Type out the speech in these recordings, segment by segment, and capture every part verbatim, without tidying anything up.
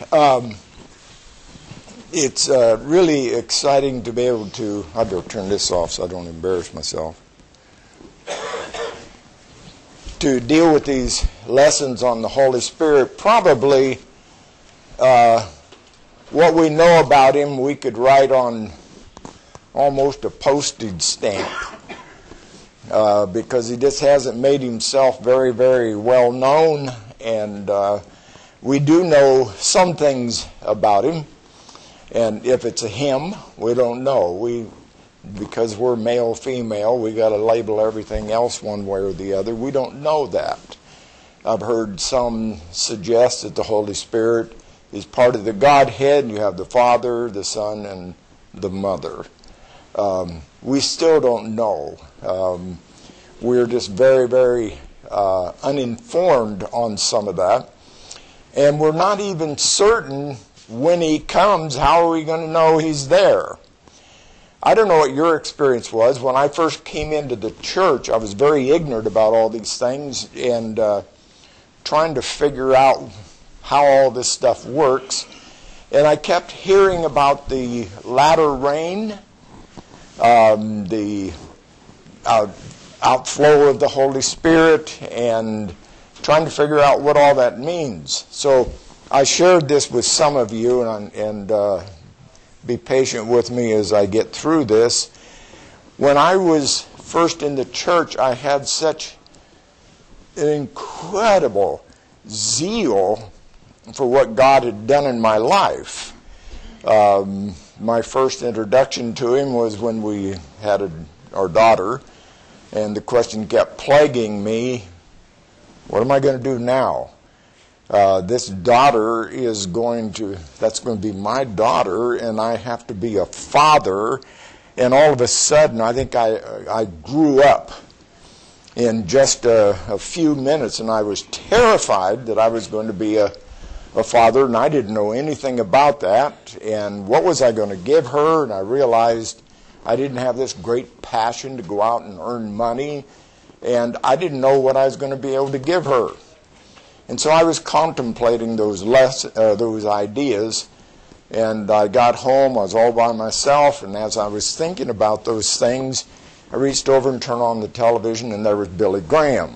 Um, it's uh, really exciting to be able to, I better turn this off so I don't embarrass myself, to deal with these lessons on the Holy Spirit. Probably uh, what we know about Him we could write on almost a postage stamp uh, because He just hasn't made Himself very, very well known, and uh, we do know some things about Him. And if it's a him, we don't know. We, because we're male, female, we got to label everything else one way or the other. We don't know that. I've heard some suggest that the Holy Spirit is part of the Godhead, and you have the Father, the Son, and the Mother. Um, we still don't know. Um, we're just very, very uh, uninformed on some of that. And we're not even certain when He comes, how are we going to know He's there? I don't know what your experience was. When I first came into the church, I was very ignorant about all these things and uh, trying to figure out how all this stuff works. And I kept hearing about the latter rain, um, the out, outflow of the Holy Spirit, and trying to figure out what all that means. So I shared this with some of you, and, and uh, be patient with me as I get through this. When I was first in the church, I had such an incredible zeal for what God had done in my life. Um, my first introduction to Him was when we had a, our daughter, and the question kept plaguing me, what am I going to do now? Uh, this daughter is going to, that's going to be my daughter, and I have to be a father. And all of a sudden, I think I I grew up in just a, a few minutes, and I was terrified that I was going to be a, a father, and I didn't know anything about that. And what was I going to give her? And I realized I didn't have this great passion to go out and earn money, and I didn't know what I was going to be able to give her. And so I was contemplating those less, uh, those ideas, and I got home, I was all by myself, and as I was thinking about those things, I reached over and turned on the television, and there was Billy Graham.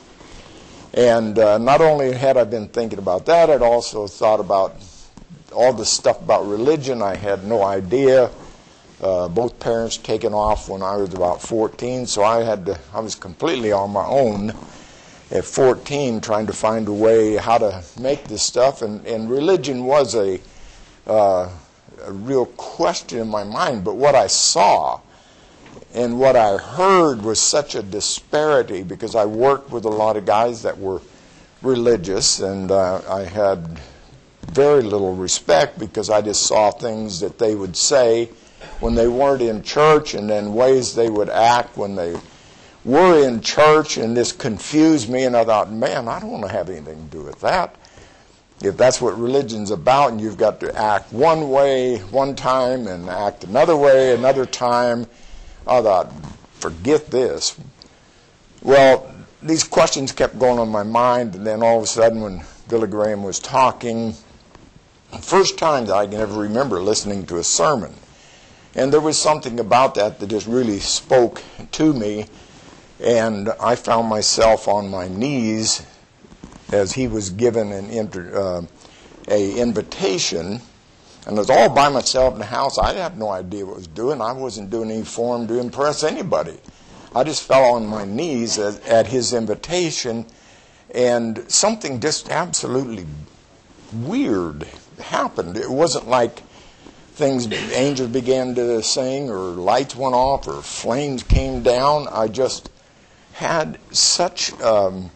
And uh, not only had I been thinking about that, I'd also thought about all the stuff about religion. I had no idea. Uh, both parents taken off when I was about fourteen, so I had to, I was completely on my own at fourteen, trying to find a way how to make this stuff, and, and religion was a, uh, a real question in my mind. But what I saw and what I heard was such a disparity, because I worked with a lot of guys that were religious, and uh, I had very little respect because I just saw things that they would say when they weren't in church, and then ways they would act when they were in church, and this confused me, and I thought, man, I don't want to have anything to do with that. If that's what religion's about, and you've got to act one way one time and act another way another time, I thought, forget this. Well, these questions kept going on my mind, and then all of a sudden when Billy Graham was talking, the first time that I can ever remember listening to a sermon, and there was something about that that just really spoke to me. And I found myself on my knees as he was given an inter, uh, a invitation, and I was all by myself in the house. I had no idea what I was doing. I wasn't doing any form to impress anybody. I just fell on my knees at, at his invitation, and something just absolutely weird happened. It wasn't like things, angels began to sing, or lights went off, or flames came down. I just had such um,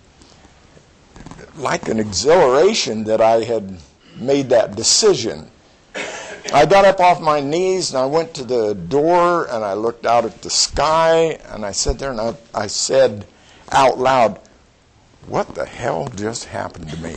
like an exhilaration that I had made that decision. I got up off my knees, and I went to the door, and I looked out at the sky, and I sat there, and I, I said out loud, what the hell just happened to me?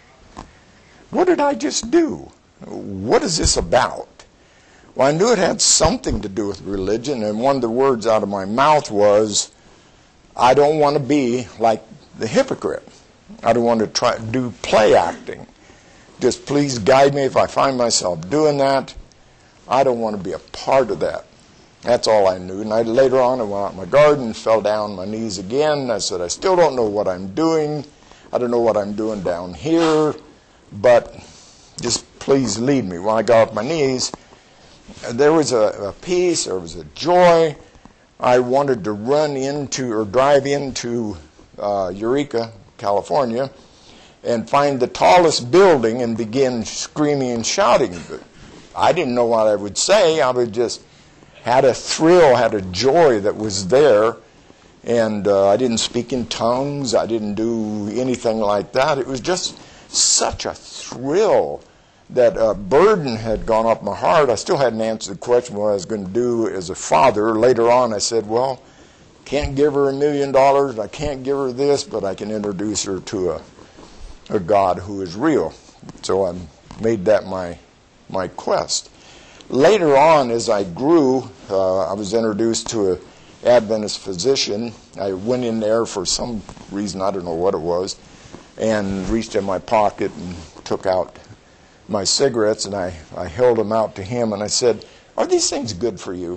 What did I just do? What is this about? Well, I knew it had something to do with religion, and one of the words out of my mouth was, I don't want to be like the hypocrite. I don't want to try do play acting. just please guide me if I find myself doing that. I don't want to be a part of that. That's all I knew. And I, later on, I went out in my garden, fell down on my knees again. I said, I still don't know what I'm doing. I don't know what I'm doing down here, but just please lead me. When I got off my knees, there was a, a peace, there was a joy. I wanted to run into or drive into uh, Eureka, California, and find the tallest building and begin screaming and shouting. But I didn't know what I would say. I would just had a thrill, had a joy that was there. And uh, I didn't speak in tongues. I didn't do anything like that. It was just such a thrill that a burden had gone up my heart. I still hadn't answered the question what I was going to do as a father. Later on, I said, well, can't give her a million dollars. I can't give her this, but I can introduce her to a, a God who is real. So I made that my my quest. Later on, as I grew, uh, I was introduced to an Adventist physician. I went in there for some reason, I don't know what it was, and reached in my pocket and took out my cigarettes, and I, I held them out to him, and I said, are these things good for you?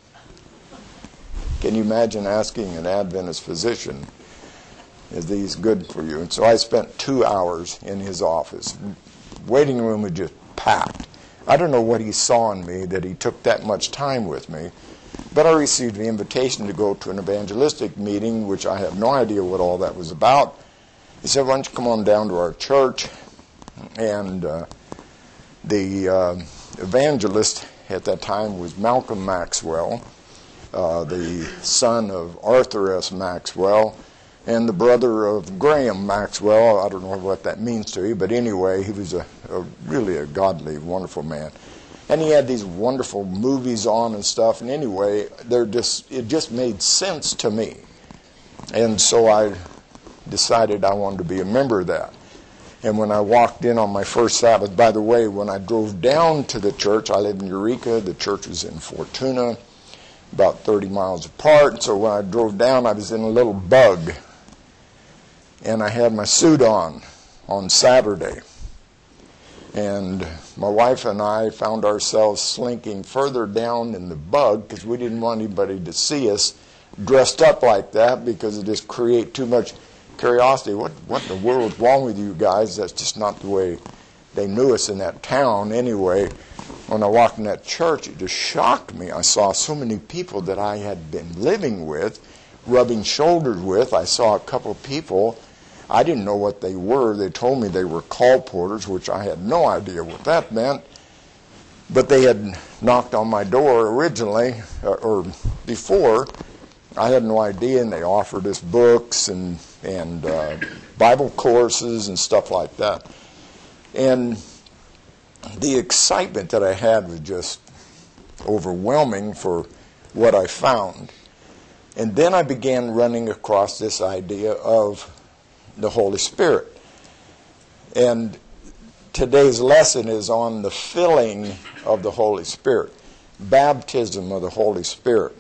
Can you imagine asking an Adventist physician, is these good for you? And so I spent two hours in his office. Waiting room was just packed. I don't know what he saw in me that he took that much time with me, but I received the invitation to go to an evangelistic meeting, which I have no idea what all that was about. He said, why don't you come on down to our church? And uh, the uh, evangelist at that time was Malcolm Maxwell, uh, the son of Arthur S. Maxwell, and the brother of Graham Maxwell. I don't know what that means to you, but anyway, he was a, a really a godly, wonderful man. And he had these wonderful movies on and stuff, and anyway, they're just it just made sense to me. And so I decided I wanted to be a member of that. And when I walked in on my first Sabbath, by the way, when I drove down to the church, I live in Eureka, the church was in Fortuna, about thirty miles apart. So when I drove down, I was in a little Bug. And I had my suit on on Saturday. And my wife and I found ourselves slinking further down in the Bug because we didn't want anybody to see us dressed up like that because it just create too much curiosity. What what in the world is wrong with you guys? That's just not the way they knew us in that town. Anyway, when I walked in that church, it just shocked me. I saw so many people that I had been living with, rubbing shoulders with. I saw a couple of people. I didn't know what they were. They told me they were call porters, which I had no idea what that meant. But they had knocked on my door originally, or before. I had no idea, and they offered us books and and uh, Bible courses and stuff like that. And the excitement that I had was just overwhelming for what I found. And then I began running across this idea of the Holy Spirit. And today's lesson is on the filling of the Holy Spirit, baptism of the Holy Spirit.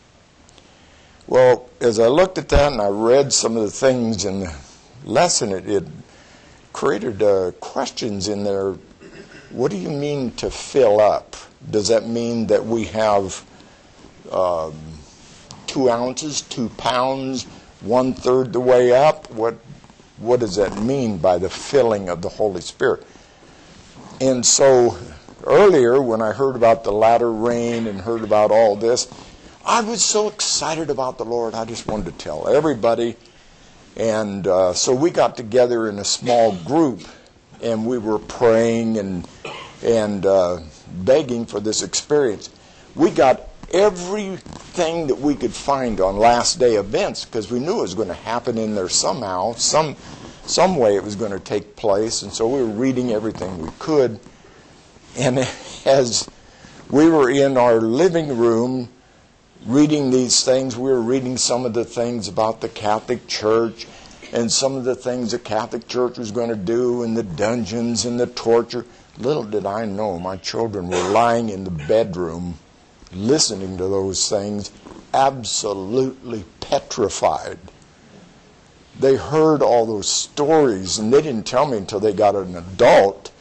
Well, as I looked at that and I read some of the things in the lesson, it, it created uh, questions in there. What do you mean to fill up? Does that mean that we have um, two ounces, two pounds, one third the way up? What what does that mean by the filling of the Holy Spirit? And so earlier when I heard about the latter rain and heard about all this, I was so excited about the Lord, I just wanted to tell everybody. And uh, so we got together in a small group, and we were praying and and uh, begging for this experience. We got everything that we could find on last day events because we knew it was going to happen in there somehow, some some way it was going to take place. And so we were reading everything we could. And as we were in our living room reading these things, we were reading some of the things about the Catholic Church and some of the things the Catholic Church was going to do and the dungeons and the torture. Little did I know my children were lying in the bedroom listening to those things, absolutely petrified. They heard all those stories, and they didn't tell me until they got an adult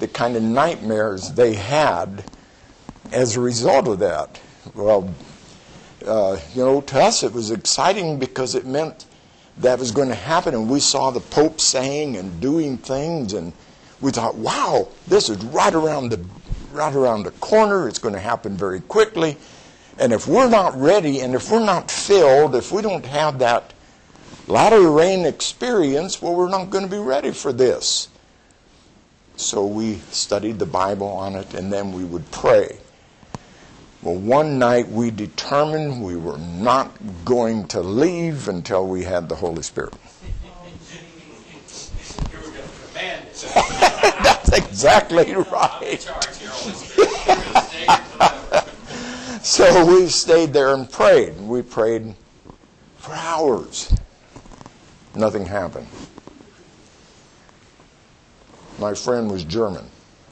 the kind of nightmares they had as a result of that. Well, uh, you know, to us it was exciting because it meant that was going to happen, and we saw the Pope saying and doing things, and we thought, wow, this is right around the right around the corner. It's going to happen very quickly. And if we're not ready, and if we're not filled, if we don't have that latter rain experience, well, we're not going to be ready for this. So we studied the Bible on it, and then we would pray. Well, one night we determined we were not going to leave until we had the Holy Spirit. You were going to command it. That's exactly right. So we stayed there and prayed. We prayed for hours. Nothing happened. My friend was German.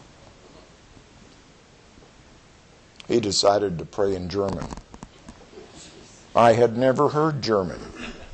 He decided to pray in German. I had never heard German.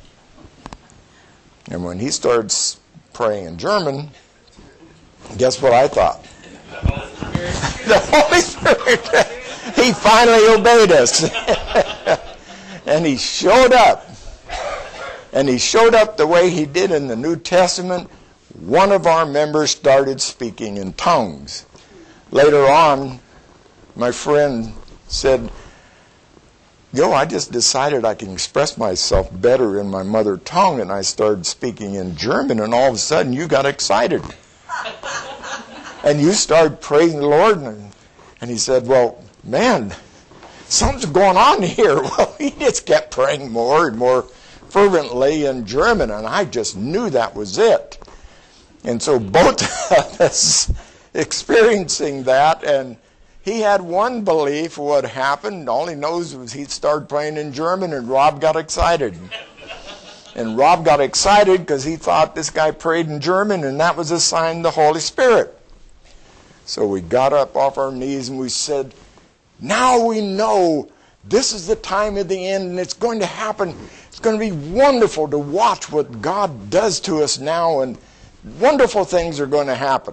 And when he started praying in German, guess what I thought? The Holy Spirit. He finally obeyed us. And he showed up. And he showed up the way he did in the New Testament. One of our members started speaking in tongues. Later on, my friend said, yo, I just decided I can express myself better in my mother tongue, and I started speaking in German, and all of a sudden you got excited. And you started praising the Lord. And, and he said, well, man, something's going on here. Well, he just kept praying more and more fervently in German, and I just knew that was it. And so both of us experiencing that, and he had one belief what happened. All he knows was he'd started praying in German, and Rob got excited. And Rob got excited because he thought this guy prayed in German, and that was a sign of the Holy Spirit. So we got up off our knees and we said, now we know this is the time of the end, and it's going to happen. It's going to be wonderful to watch what God does to us now, and wonderful things are going to happen.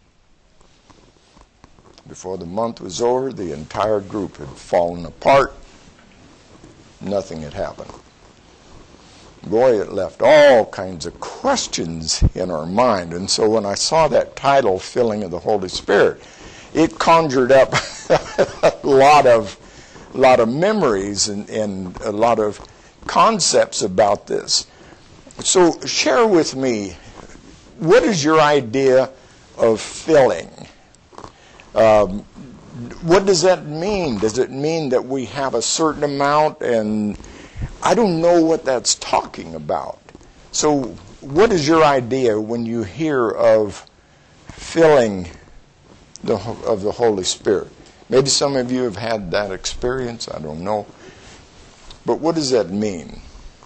Before the month was over, the entire group had fallen apart. Nothing had happened. Boy, it left all kinds of questions in our mind. And so when I saw that title, Filling of the Holy Spirit, it conjured up a lot of, lot of memories and, and a lot of concepts about this. So share with me, what is your idea of filling? Um, what does that mean? Does it mean that we have a certain amount? And I don't know what that's talking about. So what is your idea when you hear of filling the, of the Holy Spirit? Maybe some of you have had that experience. I don't know. But what does that mean?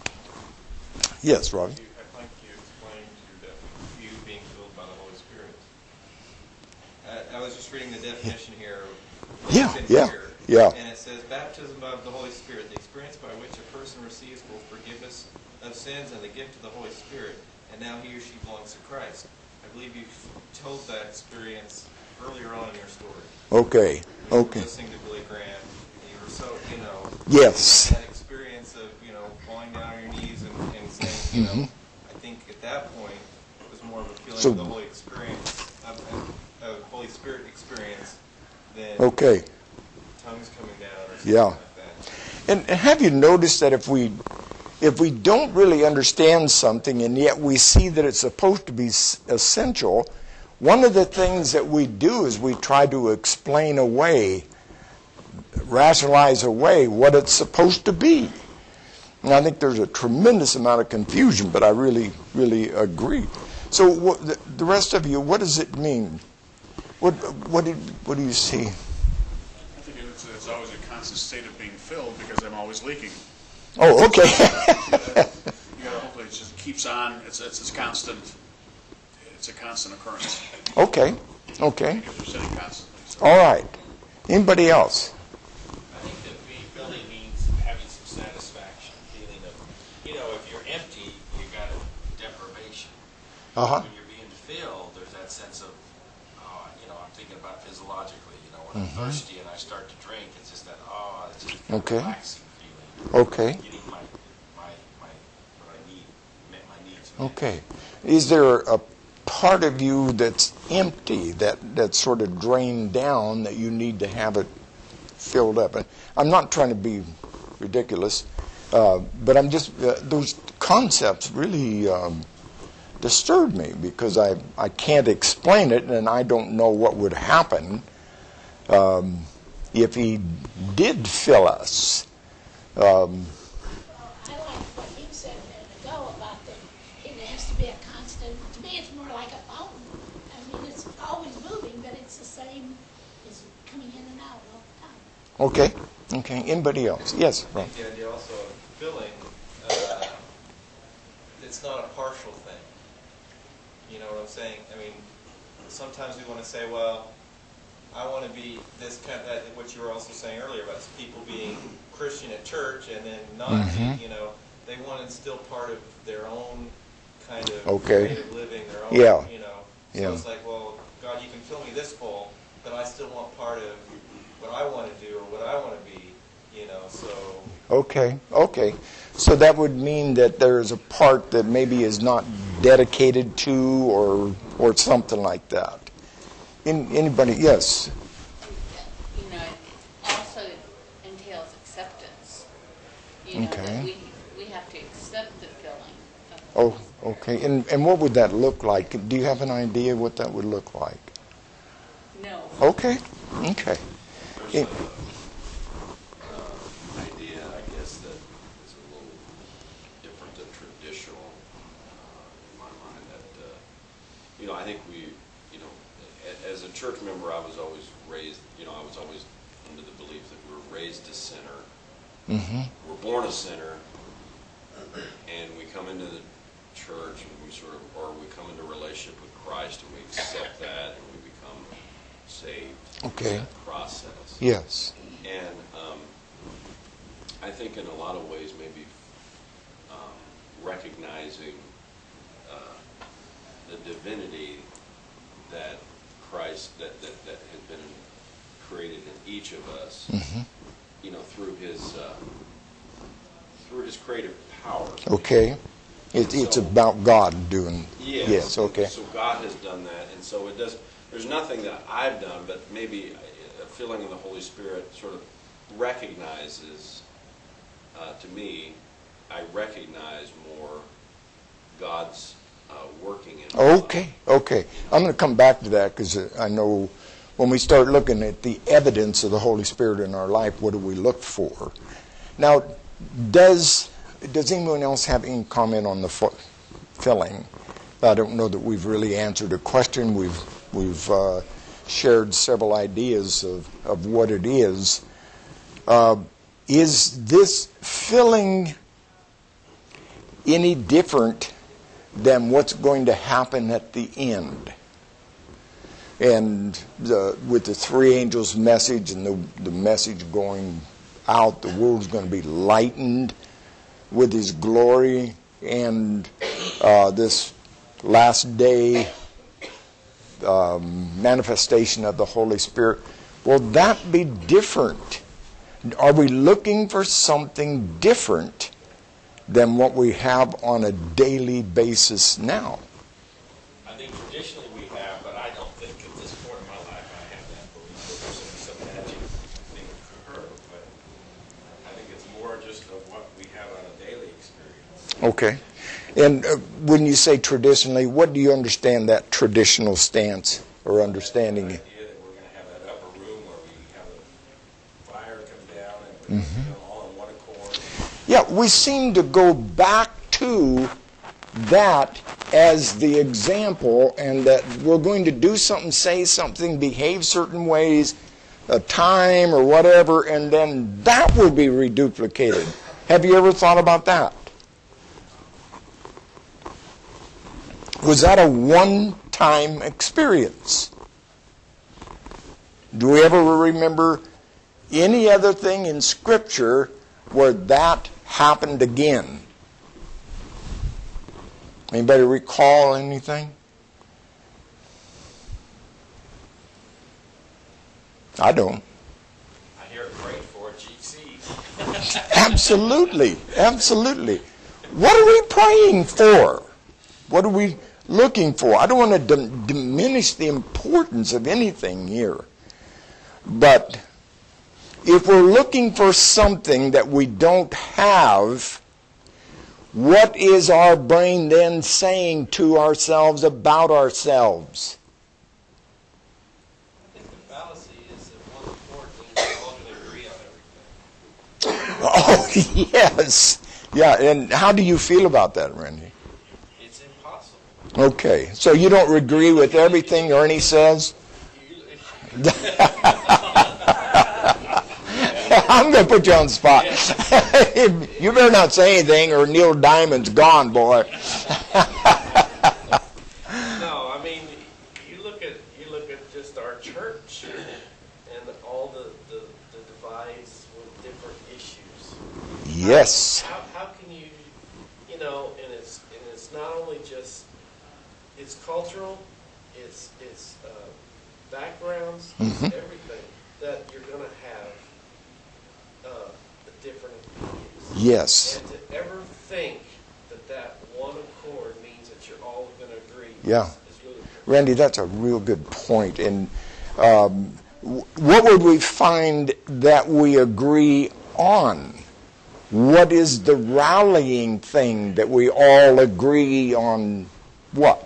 Yes, Robbie? I'd like you to explain to the, you being filled by the Holy Spirit. Uh, I was just reading the definition here. Yeah, yeah, here, yeah. And it says, baptism of the Holy Spirit, the experience by which a person receives full forgiveness of sins and the gift of the Holy Spirit, and now he or she belongs to Christ. I believe you told that experience earlier on in your story. Okay, You okay. were listening to Billy Graham, and you were so, you know, Yes. that experience of, you know, falling down on your knees and, and saying, you know, Mhm. I think at that point it was more of a feeling So- of the Holy experience, of, of, of Holy Spirit experience than Okay. tongues coming down or something Yeah. like that. And have you noticed that if we if we don't really understand something and yet we see that it's supposed to be s- essential, one of the things that we do is we try to explain away, rationalize away what it's supposed to be. And I think there's a tremendous amount of confusion, but I really, really agree. So what, the, the rest of you, what does it mean? What what did what do you see? I think it's, it's always a constant state of being filled because I'm always leaking. Oh, okay. You gotta hopefully it just keeps on. It's it's, it's constant. It's a constant occurrence Okay, okay. because you're sitting constantly. So. All right. Anybody else? I think that refilling means having some satisfaction, feeling of, you know, if you're empty, you got a deprivation. Uh-huh. When you're being filled, there's that sense of, oh, you know, I'm physiologically. You know, when Mhm. I'm thirsty and I start to drink, it's just that, oh, it's just Okay. a relaxing feeling. Okay. Getting my, my, my, what I need, met my needs met. Okay. Is there a part of you that's empty, that, that's sort of drained down, that you need to have it filled up? And I'm not trying to be ridiculous, uh, but I'm just, uh, those concepts really um, disturb me because I, I can't explain it, and I don't know what would happen um, if he did fill us. Um, I like what you said a minute ago about that it has to be a constant. To me, it's more like a fountain. I mean, it's always moving, but it's the same. It's coming in and out all the time. okay. Okay. Anybody else? Yes, I Ron. think the idea also of filling, uh, it's not a partial thing. You know what I'm saying? I mean, sometimes we want to say, well, I want to be this kind of, that, what you were also saying earlier about people being Christian at church and then not, Mhm. you know, they want to instill part of their own kind of Okay. creative living, their own, Yeah. you know. So Yeah. it's like, well, God, you can fill me this full, but I still want part of what I want to do or what I want to be, you know, so. Okay, okay. So that would mean that there is a part that maybe is not dedicated to or or something like that. In, anybody? Yes. You know, it also entails acceptance. You know, Okay. that we, we have to accept the filling of the Oh, Holy Spirit. okay. And and what would that look like? Do you have an idea what that would look like? No. Okay, okay. There's It- a, uh, idea, I guess, that is a little different than traditional, uh, in my mind, that, uh, you know, I think we, you know, a- as a church member, I was always raised, you know, I was always under the belief that we were raised a sinner. Mm-hmm. We're born a sinner, and we come into the church, and we sort of, or we come into relationship with Christ, and we accept that, and we become saved. Okay. That process. Yes. And um, I think in a lot of ways, maybe um, recognizing uh, the divinity that Christ, that, that, that has been created in each of us, Mm-hmm. you know, through his uh, through his creative power. Okay. It, it's So- about God doing. Yes. Yes. Okay. So God has done that, and so it does. There's nothing that I've done, but maybe a feeling of the Holy Spirit sort of recognizes. Uh, to me, I recognize more God's uh, working in. my life. Okay, okay. I'm going to come back to that because I know when we start looking at the evidence of the Holy Spirit in our life, what do we look for? Now, does does anyone else have any comment on the fu- filling? I don't know that we've really answered a question. We've we've uh, shared several ideas of, of what it is. Uh, is this filling any different than what's going to happen at the end? And the, with the three angels' message and the, the message going out, the world's going to be lightened with his glory, and uh, this last day um, manifestation of the Holy Spirit. Will that be different? Are we looking for something different than what we have on a daily basis now? I think traditionally we have, but I don't think at this point in my life I have that belief that there's some magic thing occur. But I think it's more just of what we have on a daily experience. Okay. And uh, when you say traditionally, what do you understand that traditional stance or understanding? The idea that we're going to have that upper room where we have a fire come down and Mm-hmm. you know, all in one accord. Yeah, we seem to go back to that as the example, and that we're going to do something, say something, behave certain ways, a time or whatever, and then that will be reduplicated. Have you ever thought about that? Was that a one-time experience? Do we ever remember any other thing in Scripture where that happened again? Anybody recall anything? I don't. I hear it prayed for at G C. Absolutely. Absolutely. What are we praying for? What are we looking for? I don't want to dim- diminish the importance of anything here. But if we're looking for something that we don't have, what is our brain then saying to ourselves about ourselves? I think the fallacy is that one accord means we're all going to agree on everything. Oh, yes. Yeah, and how do you feel about that, Randy? It's impossible. Okay, so you don't agree with everything Ernie says? You- I'm going to put you on the spot. You better not say anything or Neil Diamond's gone, boy. No, I mean, you look at you look at just our church and all the, the, the divides with different issues. Yes. How, how can you, you know, and it's and it's not only just it's cultural, it's it's uh, backgrounds, it's Mhm. everything that you're going to have uh, different opinions. Yes. And to ever think that that one accord means that you're all going to agree Yeah. is, is ludicrous. Randy, that's a real good point. And um, w- what would we find that we agree on? What is the rallying thing that we all agree on what?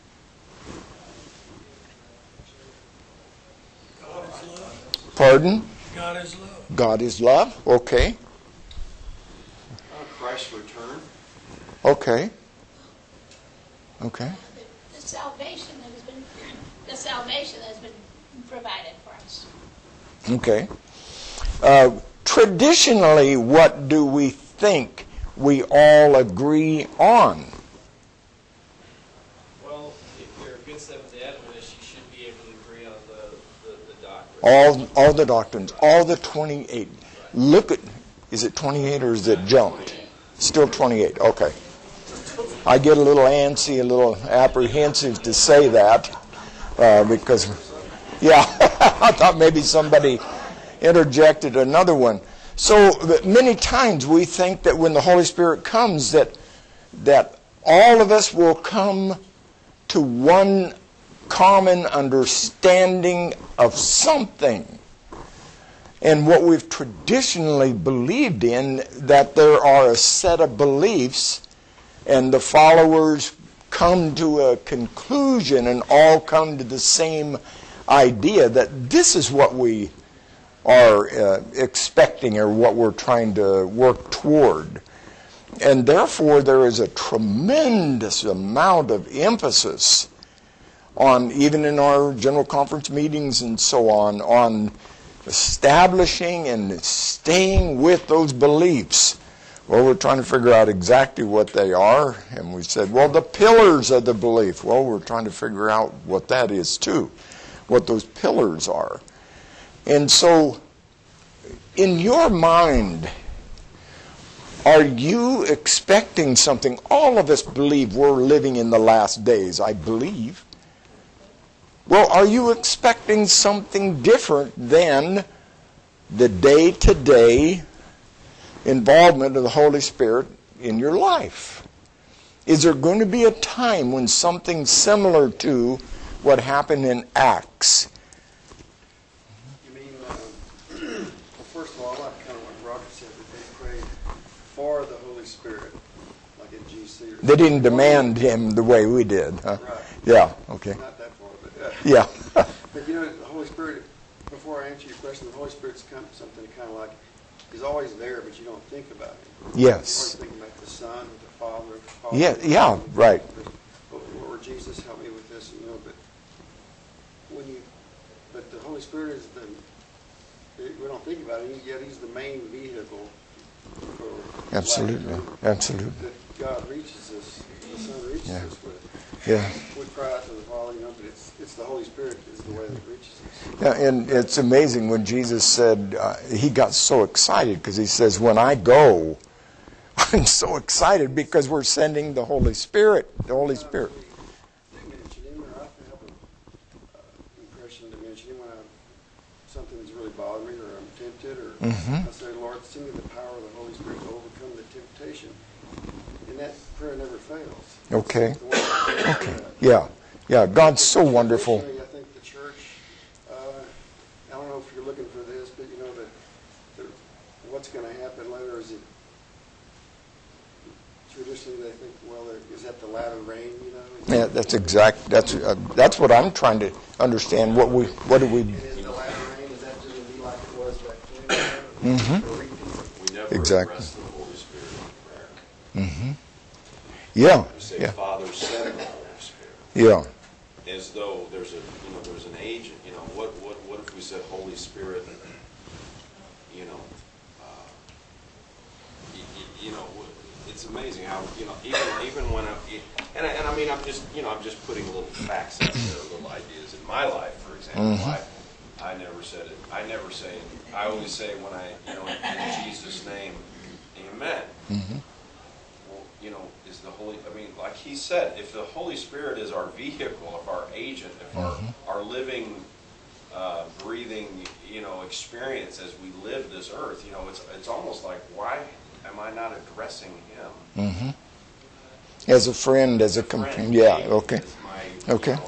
God is love. Pardon? God is love. God is love. Okay. Uh, Christ's return. Okay. Okay. The, the salvation that has been, the salvation that has been provided for us. Okay. Uh, traditionally, what do we think we all agree on? Well, if you're a good Seventh-day Adventist, you should be able to agree on the, the, the doctrine. All, all the doctrines, all the twenty-eight. Look at, is it twenty-eight or is it jumped? Still twenty-eight, okay. I get a little antsy, a little apprehensive to say that uh, because, yeah, I thought maybe somebody interjected another one. So many times we think that when the Holy Spirit comes that that all of us will come to one common understanding of something. And what we've traditionally believed in, that there are a set of beliefs and the followers come to a conclusion and all come to the same idea that this is what we are uh, expecting or what we're trying to work toward. And therefore there is a tremendous amount of emphasis on, even in our general conference meetings and so on, on establishing and staying with those beliefs. Well, we're trying to figure out exactly what they are, and we said, well, the pillars of the belief. Well, we're trying to figure out what that is too, what those pillars are. And so, in your mind, are you expecting something? All of us believe we're living in the last days, I believe. Well, are you expecting something different than the day-to-day involvement of the Holy Spirit in your life? Is there going to be a time when something similar to what happened in Acts? You mean, uh, well, first of all, I like kind of what Roger said, that they prayed for the Holy Spirit, like in G C. Or They didn't demand him the way we did, huh? Right. Yeah, okay. Not that far, but, uh, Yeah. but you know, the Holy Spirit, before I answer your question, the Holy Spirit's kind of something kind of like, he's always there, but you don't think about him. You're always Yes. thinking about the Son, the Father. Father Yeah, yeah, right. Lord Jesus, help me with this, you know, but when you, but the Holy Spirit is the, we don't think about it, yet he's the main vehicle for Absolutely, life absolutely. that God reaches us, the Son reaches Yeah. us with. Yeah. We cry out to the Father, you know, but it's it's the Holy Spirit is the way that reaches us. Yeah, and it's amazing when Jesus said, uh, he got so excited because he says, when I go, I'm so excited because we're sending the Holy Spirit, the Holy Spirit. They mention him, or I have an impression to mention him when I something's really bothering me, or I'm tempted, or Mhm. I say, Lord, send me the power of the Holy Spirit to overcome the temptation. And that prayer never fails. Okay. The one that prays that. Yeah. Yeah. God's so wonderful. Traditionally, I think the church, uh, I don't know if you're looking for this, but you know, that, that what's going to happen later is it, traditionally they think, well, is that the latter rain, you know? Yeah, that's exact. That's uh, that's what I'm trying to understand. What we what do we? And is the latter rain, is that just going to be like it was back then? Mhm. Or repeat? We never Exactly. address the Holy Spirit in prayer. Mhm. Yeah. We say, Yeah. Father, send the Holy Spirit. Yeah. As though there's a, you know, there's an agent, you know, what, what, what if we said Holy Spirit, you know, uh, y- y- you know, it's amazing how, you know, even, even when I, and I, and I mean, I'm just, you know, I'm just putting little facts out there, little ideas in my life, for example. Mhm. I, I never said it, I never say, I always say when I, you know, in Jesus' name, amen. Mhm. Well, you know, is the Holy, I mean, like he said, if the Holy Spirit is our vehicle, if our agent, if our, our living, uh, breathing, you know, experience as we live this earth, you know, it's, it's almost like, why am I not addressing him? Mhm. As a friend, as a Friend, companion. Yeah. maybe, Okay. as my, Okay. you know,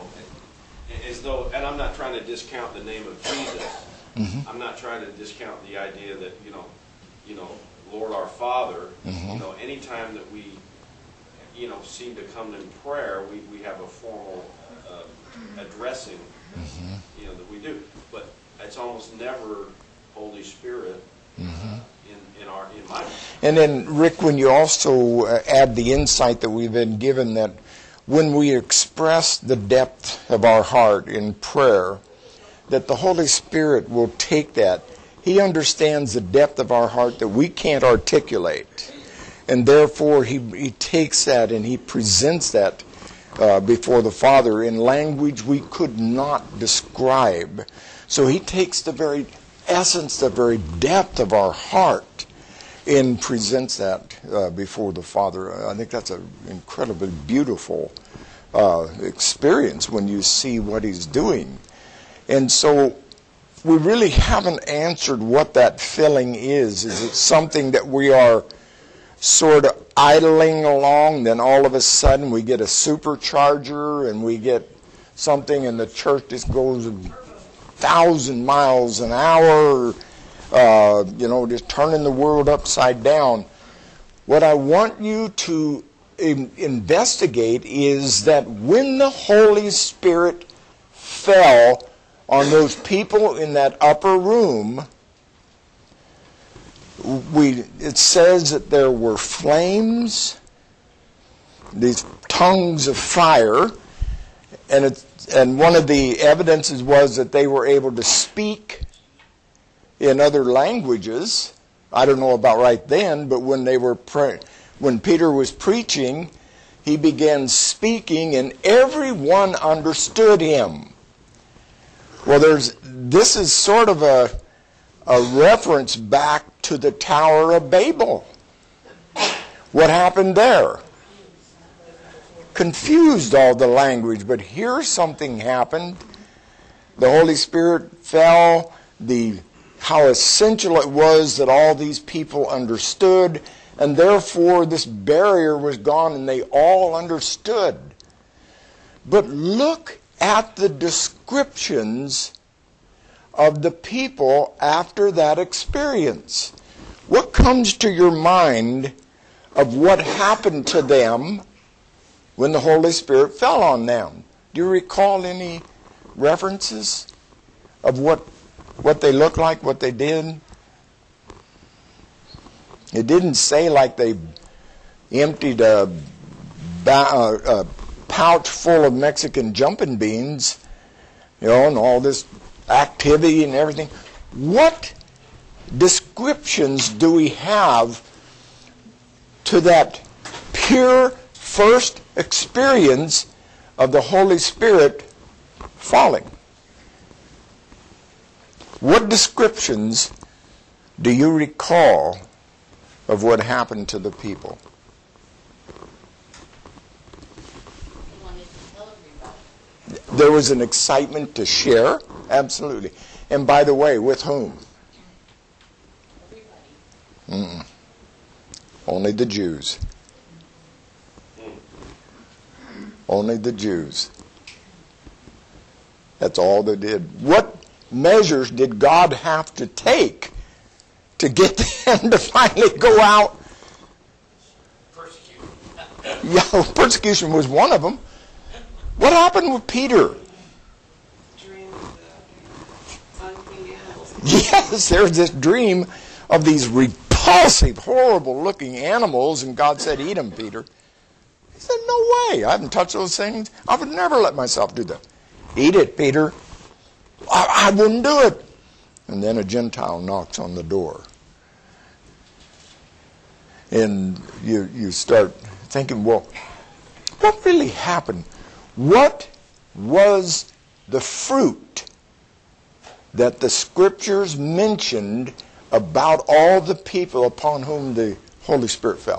as though, and I'm not trying to discount the name of Jesus. Mhm. I'm not trying to discount the idea that, you know, you know, Lord our Father, Mhm. you know, anytime that we, you know, seem to come in prayer, we, we have a formal uh, addressing, Mhm. you know, that we do. But it's almost never Holy Spirit uh, Mhm. in, in our, in my mind. And then, Rick, when you also uh, add the insight that we've been given that when we express the depth of our heart in prayer, that the Holy Spirit will take that. He understands the depth of our heart that we can't articulate. And therefore, he, he takes that and he presents that uh, before the Father in language we could not describe. So he takes the very essence, the very depth of our heart, and presents that uh, before the Father. I think that's an incredibly beautiful uh, experience when you see what he's doing. And so we really haven't answered what that filling is. Is it something that we are sort of idling along, then all of a sudden we get a supercharger and we get something and the church just goes a thousand miles an hour, uh, you know, just turning the world upside down? What I want you to in- investigate is that when the Holy Spirit fell on those people in that upper room, we it says that there were flames, these tongues of fire, and it, and one of the evidences was that they were able to speak in other languages. I don't know about right then, but when they were pre- when Peter was preaching, he began speaking, and everyone understood him. Well, there's this is sort of a a reference back to the Tower of Babel. What happened there? Confused all the language, but here something happened. The Holy Spirit fell, the how essential it was that all these people understood, and therefore this barrier was gone and they all understood. But look at the descriptions of the people after that experience. What comes to your mind of what happened to them when the Holy Spirit fell on them? Do you recall any references of what what they looked like, what they did? It didn't say like they emptied a, ba- a pouch full of Mexican jumping beans, you know, and all this activity and everything. What descriptions do we have to that pure first experience of the Holy Spirit falling? What descriptions do you recall of what happened to the people? He wanted to tell everybody. There was an excitement to share, absolutely. And by the way, with whom? Everybody. Mm-mm. Only the Jews. Only the Jews. That's all they did. What measures did God have to take to get them to finally go out? Persecuted. Yeah, persecution was one of them. What happened with Peter? Dream of the unclean animals. Yes, there's this dream of these repulsive, horrible-looking animals, and God said, eat them, Peter. He said, no way. I haven't touched those things. I would never let myself do that. Eat it, Peter. I, I wouldn't do it. And then a Gentile knocks on the door. And you, you start thinking, well, what really happened? What was the fruit that the Scriptures mentioned about all the people upon whom the Holy Spirit fell?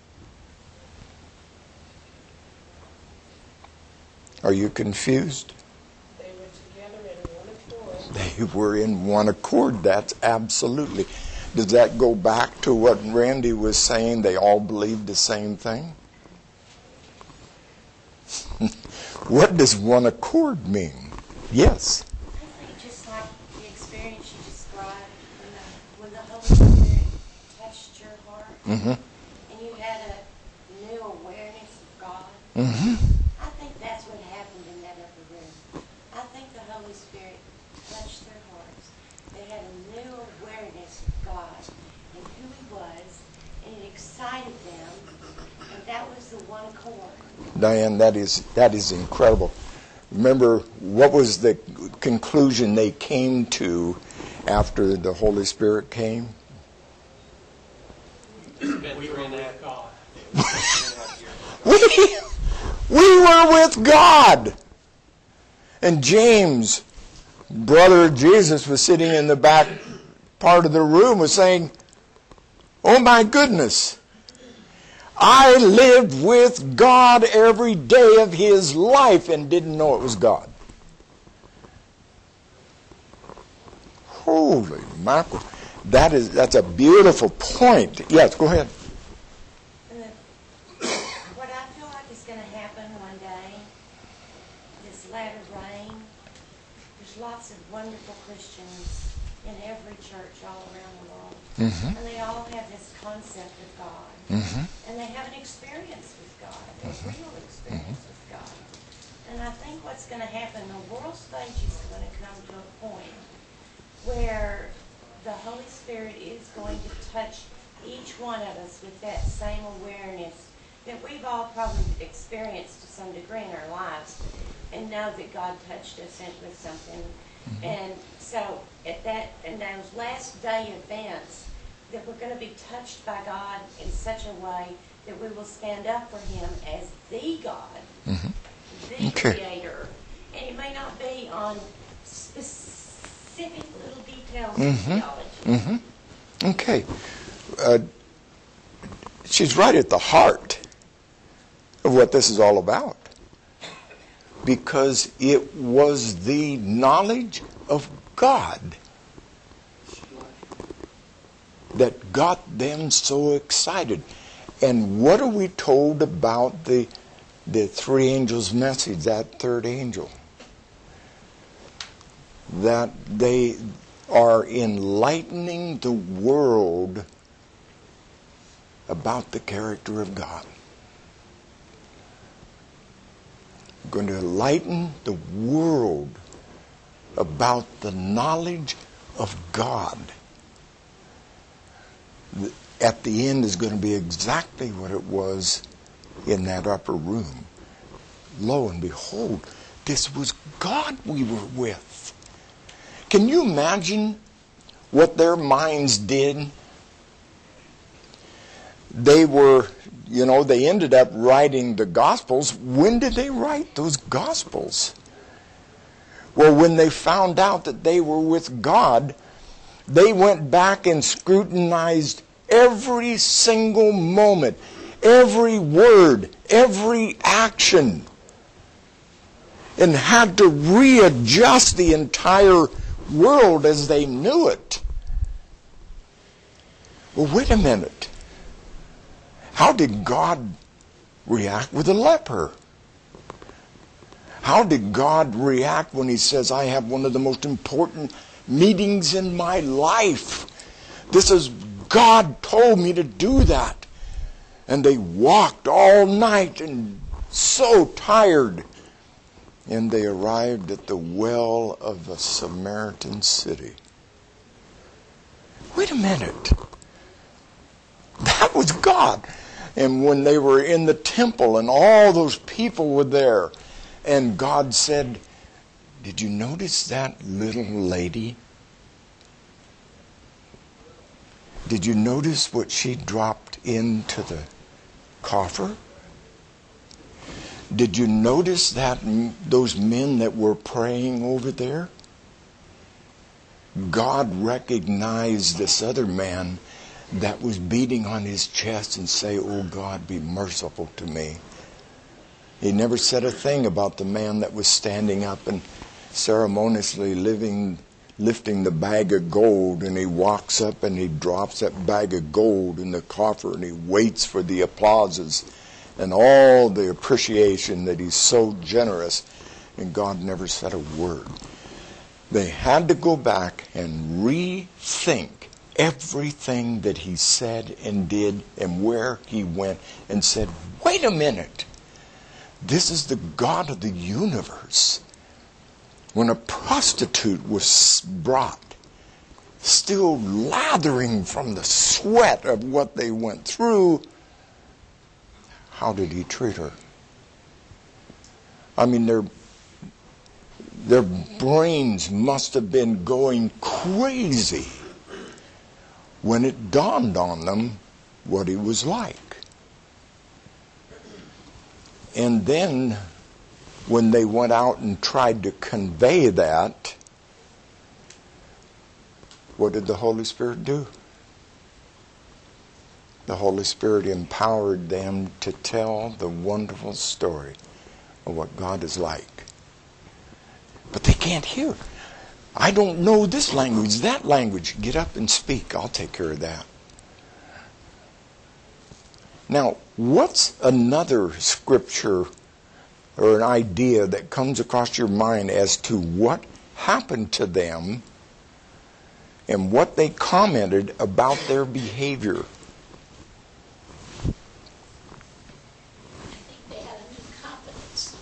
Are you confused? They were together in one accord. They were in one accord. That's absolutely. Does that go back to what Randy was saying? They all believed the same thing? What does one accord mean? Yes. I think just like the experience you described when the, when the Holy Spirit touched your heart Mm-hmm. and you had a new awareness of God. Mm-hmm. I think that's what happened in that upper room. I think the Holy Spirit touched their hearts. They had a new awareness of God and who He was, and it excited them, and that was the one accord. Diane, that is that is incredible. Remember, what was the conclusion they came to after the Holy Spirit came? Spent three and a half God. We, we were with God. And James, brother of Jesus, was sitting in the back part of the room, was saying, oh my goodness, I lived with God every day of his life and didn't know it was God. Holy mackerel. That is, that's a beautiful point. Yes, go ahead. And the, what I feel like is going to happen one day, this latter rain, there's lots of wonderful Christians in every church all around the world. Mm-hmm. And they all have this concept of God. Mm-hmm. And they have an experience with God, a real experience with God. And I think what's going to happen, the world stage is going to come to a point where the Holy Spirit is going to touch each one of us with that same awareness that we've all probably experienced to some degree in our lives, and know that God touched us with something. Mm-hmm. And so at that, in those last day events, that we're going to be touched by God in such a way that we will stand up for Him as the God, Mm-hmm. the Okay. Creator. And it may not be on specific little details Mm-hmm. of theology. Mm-hmm. Okay. Uh, she's right at the heart of what this is all about. Because it was the knowledge of God that got them so excited. And what are we told about the the three angels' message, that third angel? That they are enlightening the world about the character of God. Going to enlighten the world about the knowledge of God. At the end is going to be exactly what it was in that upper room. Lo and behold, this was God we were with. Can you imagine what their minds did? They were, you know, they ended up writing the Gospels. When did they write those Gospels? Well, when they found out that they were with God, they went back and scrutinized every single moment, every word, every action, and had to readjust the entire world as they knew it. Well, wait a minute. How did God react with a leper? How did God react when he says, I have one of the most important meetings in my life? This is, God told me to do that. And they walked all night and so tired. And they arrived at the well of a Samaritan city. Wait a minute. That was God. And when they were in the temple and all those people were there, and God said, did you notice that little lady? Did you notice what she dropped into the coffer? Did you notice that those men that were praying over there? God recognized this other man that was beating on his chest and say, oh God, be merciful to me. He never said a thing about the man that was standing up and ceremoniously living, lifting the bag of gold, and he walks up and he drops that bag of gold in the coffer and he waits for the applauses and all the appreciation that he's so generous, and God never said a word. They had to go back and rethink everything that he said and did and where he went, and said, wait a minute. This is the God of the universe. When a prostitute was brought, still lathering from the sweat of what they went through, how did he treat her? I mean, their, their brains must have been going crazy when it dawned on them what he was like. And then when they went out and tried to convey that, what did the Holy Spirit do? The Holy Spirit empowered them to tell the wonderful story of what God is like. But they can't hear. I don't know this language, that language. Get up and speak. I'll take care of that. Now, what's another scripture or an idea that comes across your mind as to what happened to them and what they commented about their behavior? I think they had a new confidence.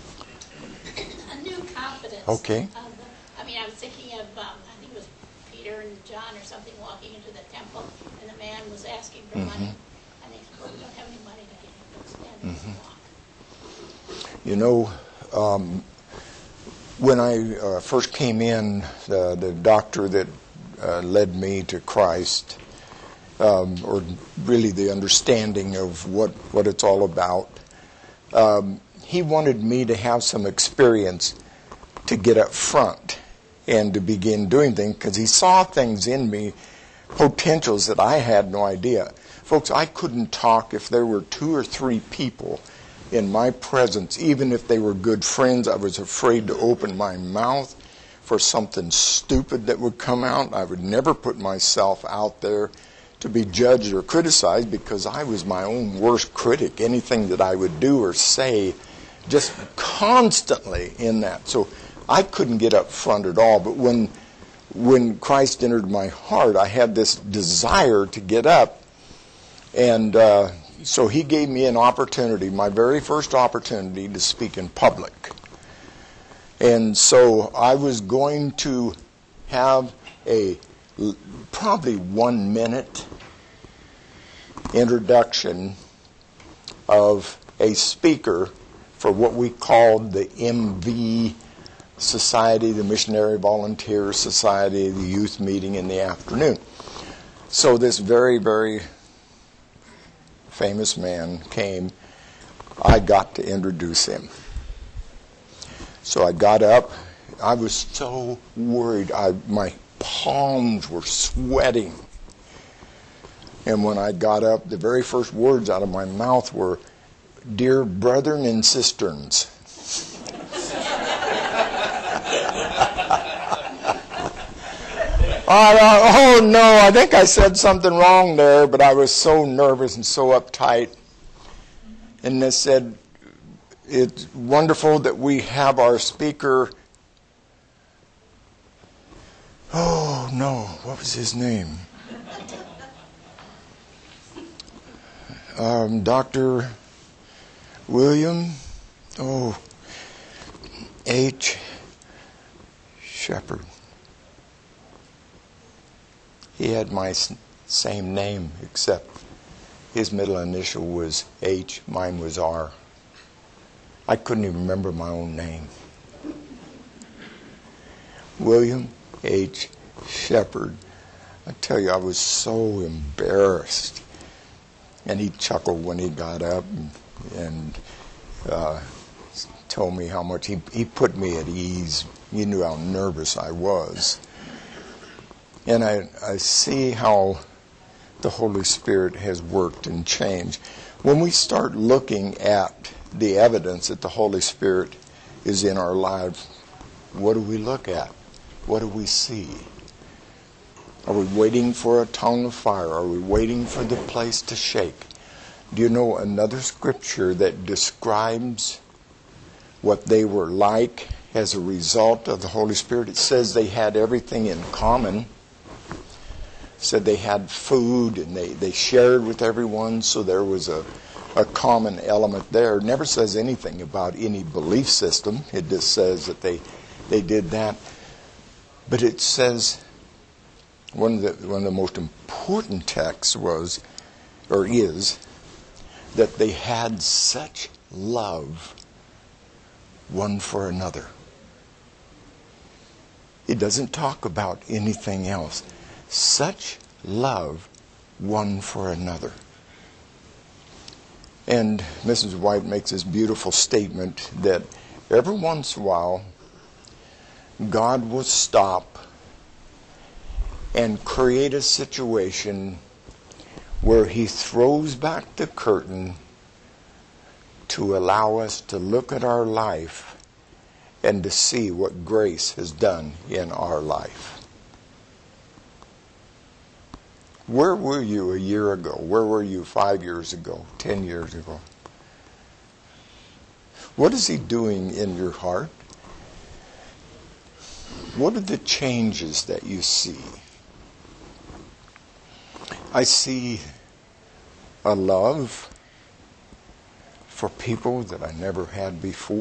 A new confidence. Okay. Um, I mean, I was thinking of, um, I think it was Peter and John or something walking into the temple, and the man was asking for Mm-hmm. money. And they said, well, we don't have any money to give you. Don't stand there and walk. You know, um, when I uh, first came in, the, the doctor that uh, led me to Christ, um, or really the understanding of what, what it's all about, um, he wanted me to have some experience to get up front and to begin doing things, because he saw things in me, potentials that I had no idea. Folks, I couldn't talk if there were two or three people in my presence, even if they were good friends. I was afraid to open my mouth for something stupid that would come out. I would never put myself out there to be judged or criticized, because I was my own worst critic. Anything that I would do or say, just constantly in that. So I couldn't get up front at all. But when when Christ entered my heart, I had this desire to get up. And uh, so he gave me an opportunity, my very first opportunity to speak in public. And so I was going to have a probably one minute introduction of a speaker for what we called the M V Society, the Missionary Volunteer Society, the youth meeting in the afternoon. So this very, very famous man came. I got to introduce him. So I got up. I was so worried. I, my palms were sweating. And when I got up, the very first words out of my mouth were, "Dear brethren and cisterns." I, oh no, I think I said something wrong there, but I was so nervous and so uptight. And they said, it's wonderful that we have our speaker. Oh no, what was his name? Um, Doctor William, oh, H. Shepherd. He had my s- same name, except his middle initial was H, mine was R. I couldn't even remember my own name. William H. Shepherd. I tell you, I was so embarrassed. And he chuckled when he got up and, and uh, told me how much he, he put me at ease. He knew how nervous I was. And I, I see how the Holy Spirit has worked and changed. When we start looking at the evidence that the Holy Spirit is in our lives, what do we look at? What do we see? Are we waiting for a tongue of fire? Are we waiting for the place to shake? Do you know another scripture that describes what they were like as a result of the Holy Spirit? It says they had everything in common. It said they had food and they, they shared with everyone, so there was a, a common element there. It never says anything about any belief system. It just says that they, they did that. But it says one of the one of the most important texts was, or is, that they had such love one for another. It doesn't talk about anything else. Such love one for another. And Missus White makes this beautiful statement that every once in a while God will stop and create a situation where he throws back the curtain to allow us to look at our life and to see what grace has done in our life. Where were you a year ago? Where were you five years ago, ten years ago? What is he doing in your heart? What are the changes that you see? I see a love for people that I never had before.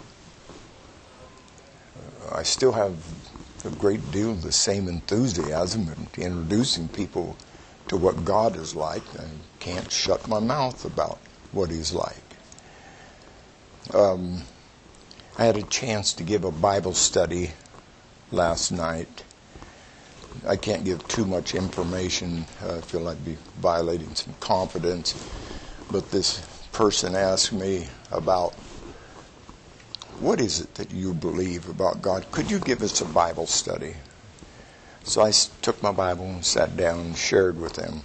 I still have a great deal of the same enthusiasm in introducing people to what God is like. I can't shut my mouth about what he's like. Um, I had a chance to give a Bible study last night. I can't give too much information. I feel I'd be violating some confidence. But this person asked me about, what is it that you believe about God? Could you give us a Bible study? So I took my Bible and sat down and shared with them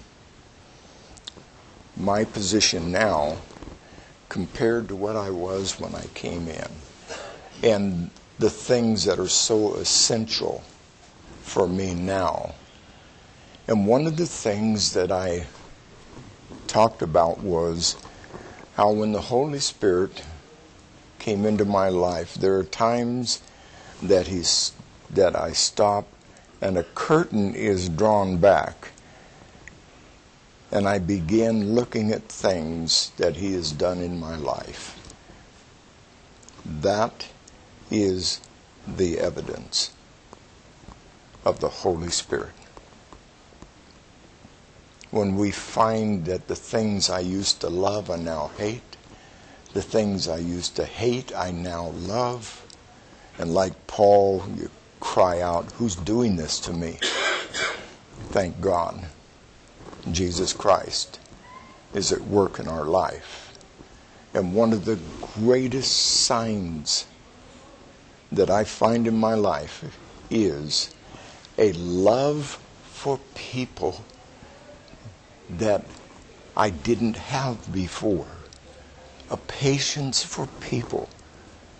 my position now compared to what I was when I came in, and the things that are so essential for me now. And one of the things that I talked about was how when the Holy Spirit came into my life, there are times that he's that I stop and a curtain is drawn back and I begin looking at things that he has done in my life. That is the evidence of the Holy Spirit. When we find that the things I used to love I now hate, the things I used to hate I now love, and like Paul, you cry out, who's doing this to me? Thank God, Jesus Christ is at work in our life. And one of the greatest signs that I find in my life is a love for people that I didn't have before. A patience for people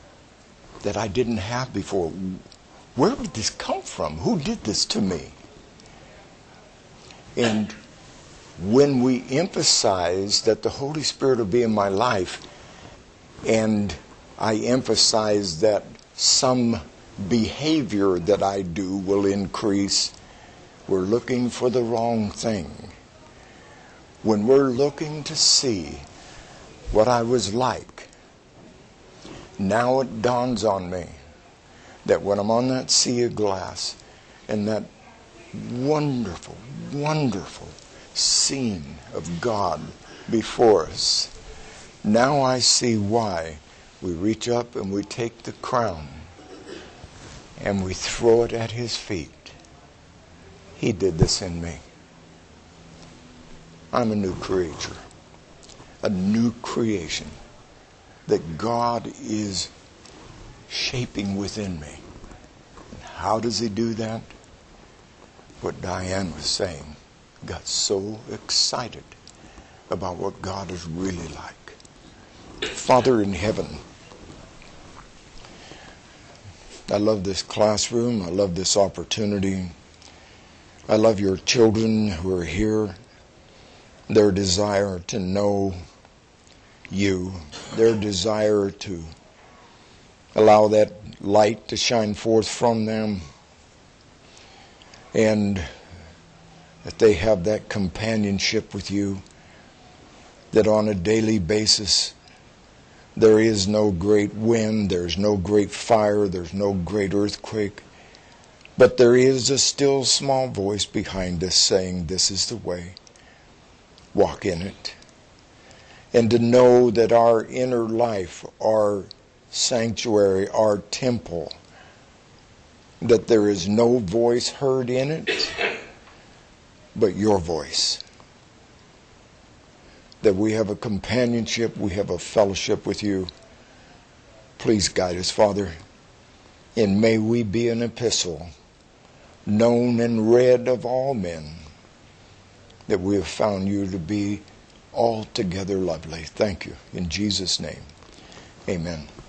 that I didn't have before. Where did this come from? Who did this to me? And when we emphasize that the Holy Spirit will be in my life, and I emphasize that some behavior that I do will increase, we're looking for the wrong thing. When we're looking to see what I was like, now it dawns on me that when I'm on that sea of glass and that wonderful, wonderful scene of God before us, now I see why we reach up and we take the crown and we throw it at His feet. He did this in me. I'm a new creature, a new creation that God is shaping within me. And how does He do that? What Diane was saying, got so excited about what God is really like. Father in heaven, I love this classroom. I love this opportunity. I love your children who are here. Their desire to know you. Their desire to allow that light to shine forth from them. And that they have that companionship with you. That on a daily basis, there is no great wind, there's no great fire, there's no great earthquake. But there is a still small voice behind us saying, this is the way. Walk in it. And to know that our inner life, our sanctuary, our temple, that there is no voice heard in it but your voice. That we have a companionship, we have a fellowship with you. Please guide us, Father. And may we be an epistle, known and read of all men, that we have found you to be altogether lovely. Thank you. In Jesus' name, amen.